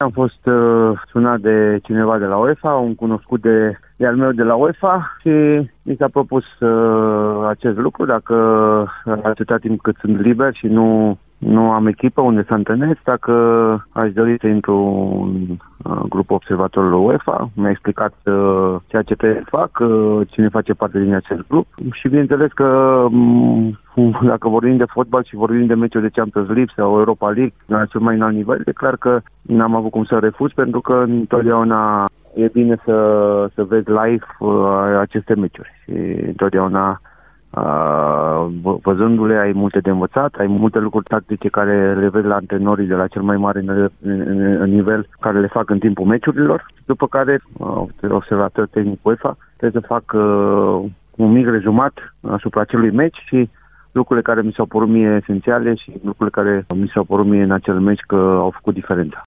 am fost sunat de cineva de la UEFA, un cunoscut de al meu de la UEFA și mi s-a propus acest lucru, dacă atâta timp cât sunt liber și nu am echipă unde să antrenez, dacă aș dori să intru în grupul observatorilor UEFA. Mi-a explicat ceea ce trebuie să fac, cine face parte din acest grup și bineînțeles că dacă vorbim de fotbal și vorbim de meciuri de Champions League sau Europa League la cel mai înalt nivel, e clar că n-am avut cum să refuz, pentru că întotdeauna e bine să vezi live aceste meciuri și întotdeauna văzându-le ai multe de învățat, ai multe lucruri tactice care le vezi la antrenorii de la cel mai mare nivel, care le fac în timpul meciurilor, după care observator tehnic UEFA trebuie să fac un mic rezumat asupra acelui meci și lucrurile care mi s-au părut mie esențiale și lucrurile care mi s-au părut mie în acel meci că au făcut diferența.